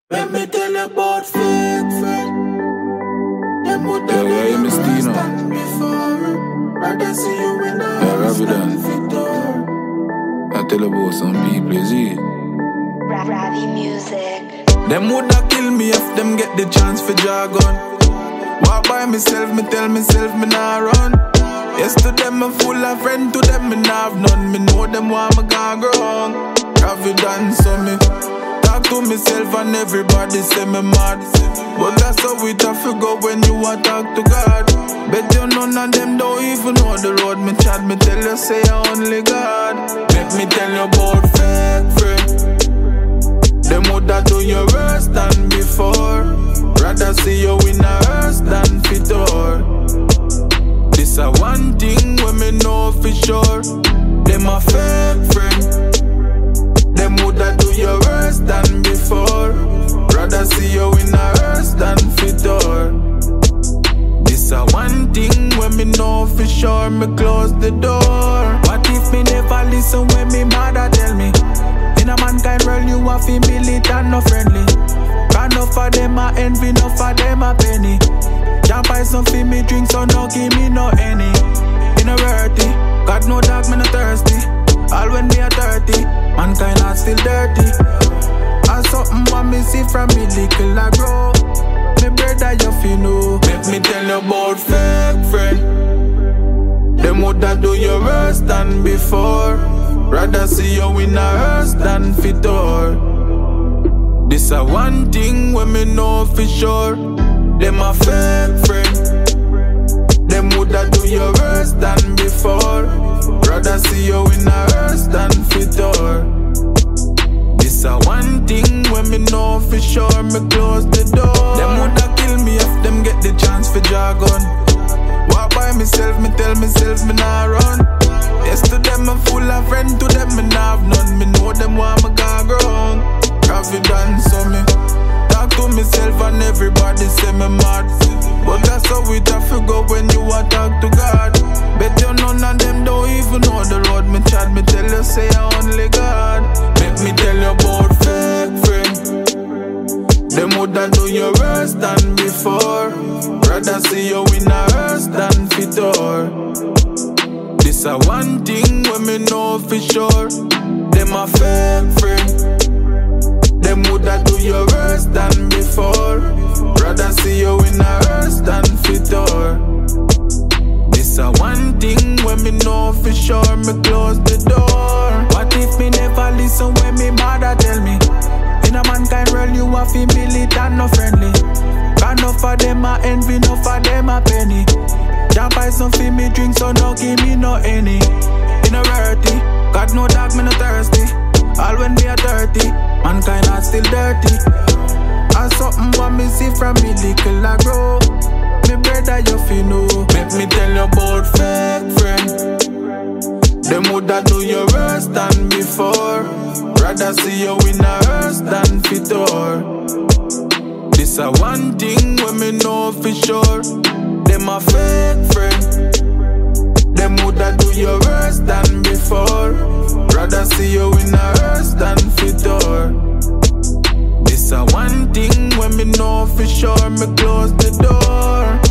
Let me tell you about fake friend. Them would have never stand before. Rather see you in a house than Victor. I tell about some people, is it? Ravi music. Them woulda kill me if them get the chance for jargon. Walk by myself, me tell myself me nah run. Yes to them I'm full of friend, to them me nah have none. Me know them want me gone wrong. Have you done so me? Talk to myself and everybody say me mad. But that's how it have to go when you want talk to God. Bet you none of them don't even know the road. Me chat, me tell you say only God. Let me tell you about fake friend. Them woulda do you worse than before. Rather see you in a hearse than Fitor. This a one thing when me know for sure. Them a fake friend. Them woulda do you worse than before. Rather see you in a hearse than Fitor. This a one thing when me know for sure. Me close the door. What if me never listen when me mother tell me? In a mankind world you a fi militant no friendly. Got enough for them a envy, enough for them a penny. Can't buy some for me drink, so no give me no any. In a worthy, got no dog, me no thirsty. All when me a 30, mankind are still dirty. And something want me see from me little I grow. Me brother you fi know. Let me tell you about fake friend. Them woulda do you worse than before. Rather see you in a hearse than Fitor. This a one thing when me know for sure. Them a fake friend. Them woulda do you worse than before. Rather see you in a hearse than Fitor. This a one thing when me know for sure. Me close the door. Them woulda kill me if them get the chance for jargon. Walk by myself, me tell myself me nah run. Yes to them I'm full of friend, to them me nah have none. Me know them want me gone wrong. Have you done so me? Talk to myself and everybody say me mad. But that's how it have to go when you want talk to God. Bet you none of them don't even know the road. Me chat, me tell you say only God. Let me tell you about fake friend. Them woulda do you worse than before. Rather see you in a hearse than Fitor. This a one thing when me know for sure. Them a fake friend. Them woulda do you worse than before. Rather see you in a hearse than Fitor. This a one thing when me know for sure. Me close the door. What if me never listen when me mother tell me? In a mankind world you a fi militant no friendly. Got enough for them a envy, enough for them a penny. Can't buy some for me drink, so no give me no any. In a worthy, got no dog, me no thirsty. All when me a 30, mankind are still dirty. And something want me see from me little I grow. Me brother you fi know. Let me tell you about fake friend. Them woulda do you worse than before. Rather see you in a hearse than Fitor. This a one thing when me know for sure. Them a fake friend. Them woulda do you worse than before. Rather see you in a hearse than Fitor. This a one thing when me know for sure. Me close the door.